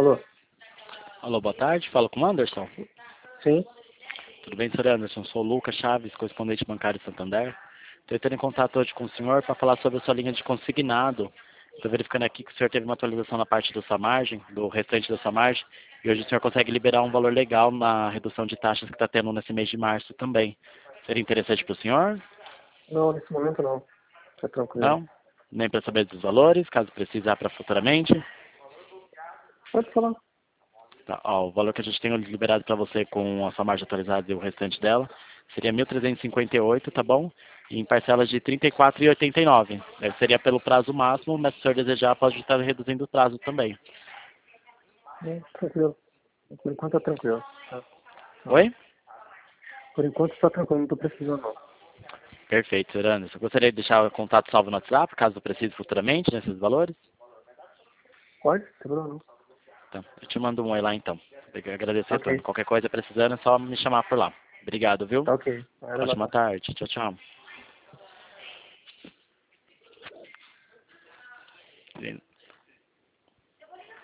Alô? Alô, boa tarde. Fala com o Anderson. Sim? Tudo bem, senhor Anderson? Sou o Lucas Chaves, correspondente bancário de Santander. Estou entrando em contato hoje com o senhor para falar sobre a sua linha de consignado. Estou verificando aqui que o senhor teve uma atualização na parte da sua margem, do restante da sua margem, e hoje o senhor consegue liberar um valor legal na redução de taxas que está tendo nesse mês de março também. Seria interessante para o senhor? Não, nesse momento não. Tá tranquilo. Não? Nem para saber dos valores, caso precisar para futuramente? Pode falar. Tá, ó, o valor que a gente tem liberado para você com a sua margem atualizada e o restante dela seria 1.358, tá bom? E em parcelas de R$ 34,89. Seria pelo prazo máximo, mas se o senhor desejar, pode estar reduzindo o prazo também. Tranquilo. Por enquanto tá tranquilo. Tá. Oi? Por enquanto tá tranquilo, não tô precisando não. Perfeito, senhor Anderson. Gostaria de deixar o contato salvo no WhatsApp, caso precise futuramente, nesses valores? Pode? Não tem problema não. Então, eu te mando um oi lá então. Eu quero agradecer, Ok. Tony. Qualquer coisa precisando, é só me chamar por lá. Obrigado, viu? Tá ok. Vai, boa Ótima tarde. tarde. Tchau, tchau.